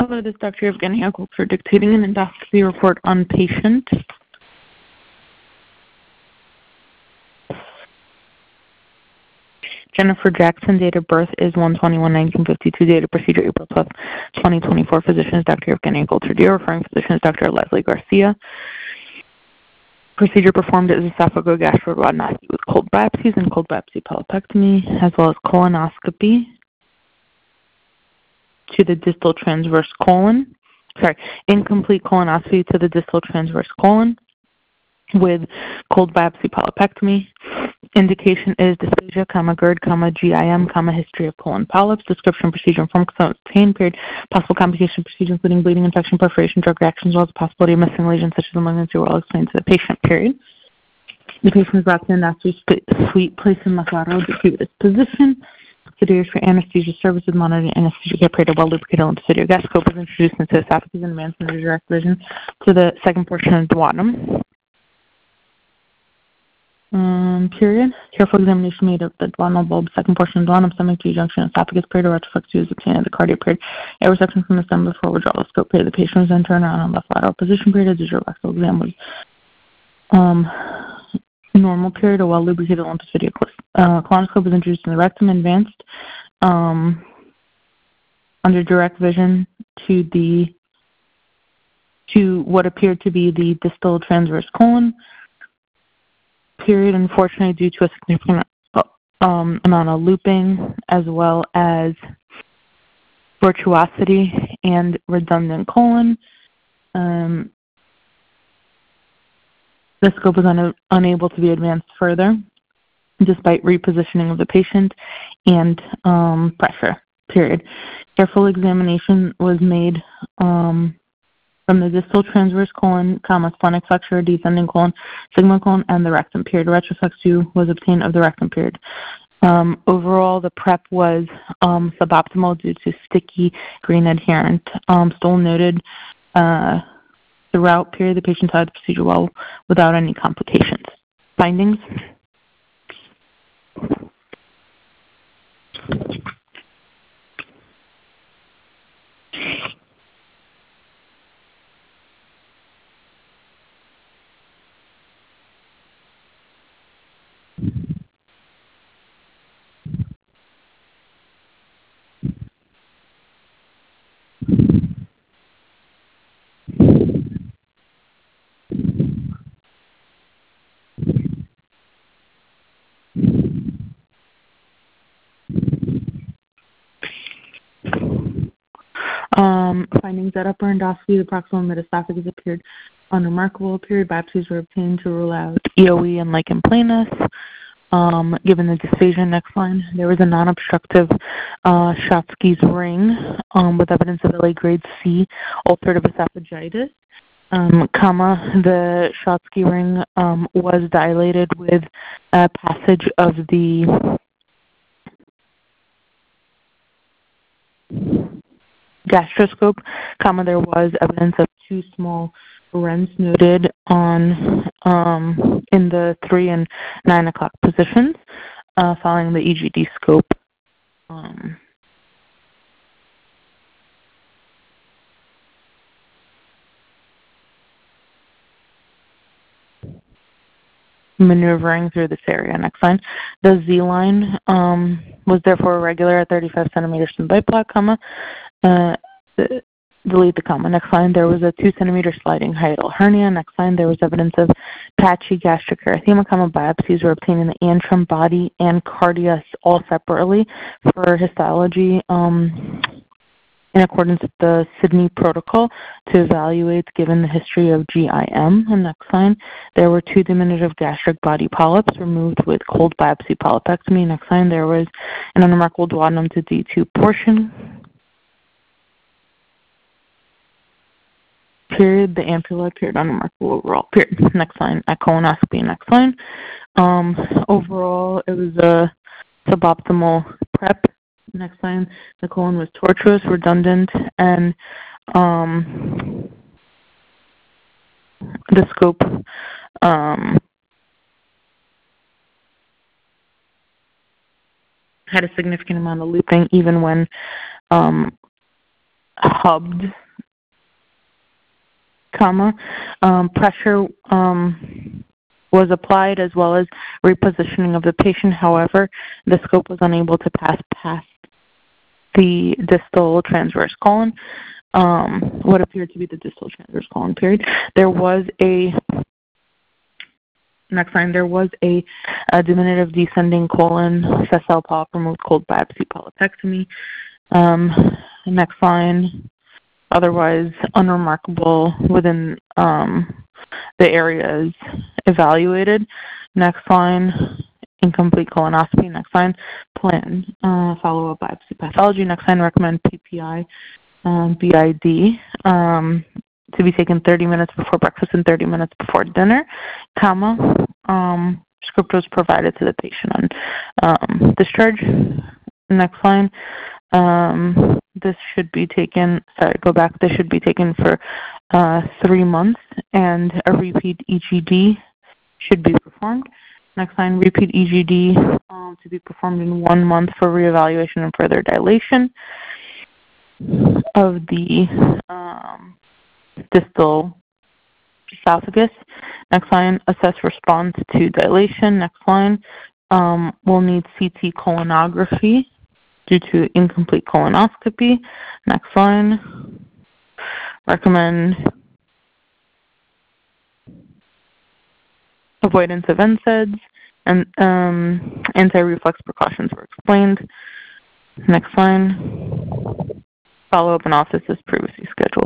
Hello, this is Dr. Evgenia Goldfer dictating an endoscopy report on patient. Jennifer Jackson, date of birth is 1/21/1952, date of procedure April 12th, 2024. Physician is Dr. Evgenia Goldfer. Referring physician is Dr. Leslie Garcia. Procedure performed is esophagogastroduodenoscopy with cold biopsies and cold biopsy polypectomy, as well as colonoscopy to the distal transverse colon. Incomplete colonoscopy to the distal transverse colon with cold biopsy polypectomy. Indication is dysphagia, GERD, GIM, history of colon polyps. Description, procedure, and form pain period. Possible complication, procedure, including bleeding, infection, perforation, drug reactions, as well as the possibility of missing lesions such as malignancy, were all explained to the patient, period. The patient was brought to the endoscopy suite, placed in Macaro to treat this position. Procedures for anesthesia services, monitoring anesthesia care period, well-lubricated lymphocytic gas scope was introduced into the esophagus and advancement of direct vision to the second portion of the duodenum. Period. Careful examination made of the duodenal bulb, second portion of the duodenum, stomach, G-junction, esophagus, period, retroflexia was obtained at the cardiac period. Air resection from the stomach before withdrawal of scope period. The patient was then turned around on left lateral position period. A digital rectal exam was normal period. A well-lubricated lymphocytic colonoscope was introduced in the rectum, advanced under direct vision to what appeared to be the distal transverse colon. Period. Unfortunately, due to a significant amount of looping as well as tortuosity and redundant colon, the scope was unable to be advanced further despite repositioning of the patient and pressure. Period. Careful examination was made from the distal transverse colon, splenic flexure, descending colon, sigmoid colon, and the rectum, period. Retroflexia was obtained of the rectum, period. Overall, the prep was suboptimal due to sticky green adherent. Stool noted throughout, period. The patient had the procedure well without any complications. Findings. Findings at upper endoscopy, the proximal metaesophagus appeared unremarkable. Period. Biopsies were obtained to rule out EOE and lichen planus. Given the dysphagia, next line, there was a non-obstructive Schatzki's ring with evidence of LA grade C ulcerative esophagitis. The Schatzki ring was dilated with passage of the gastroscope, there was evidence of two small rents noted on in the 3 and 9 o'clock positions following the EGD scope. Maneuvering through this area. Next line. The Z line was therefore irregular at 35 centimeters from the bite block, delete the comma. Next line. There was a 2 centimeter sliding hiatal hernia. Next line. There was evidence of patchy gastric erythema, biopsies were obtained in the antrum, body, and cardia all separately for histology in accordance with the Sydney protocol to evaluate given the history of GIM. And next line, there were 2 diminutive gastric body polyps removed with cold biopsy polypectomy. Next line, there was an unremarkable duodenum to D2 portion. Period. The ampulla appeared unremarkable overall. Period. Next line, at colonoscopy. Next line. Overall, it was a suboptimal prep. Next line, the colon was tortuous, redundant, and the scope had a significant amount of looping even when hubbed, pressure was applied as well as repositioning of the patient. However, the scope was unable to pass past the distal transverse colon, what appeared to be the distal transverse colon period. There was a diminutive descending colon sessile polyp removed, cold biopsy polypectomy. Next line, otherwise unremarkable within the areas evaluated. Next line, incomplete colonoscopy. Next line, plan follow-up biopsy pathology. Next line, recommend PPI, BID to be taken 30 minutes before breakfast and 30 minutes before dinner, script was provided to the patient on discharge. Next line, this should be taken, this should be taken for 3 months, and a repeat EGD should be performed. Next line, repeat EGD to be performed in 1 month for reevaluation and further dilation of the distal esophagus. Next line, assess response to dilation. Next line, we'll need CT colonography due to incomplete colonoscopy. Next line, recommend avoidance of NSAIDs, and anti-reflux precautions were explained. Next line, follow-up analysis as previously scheduled.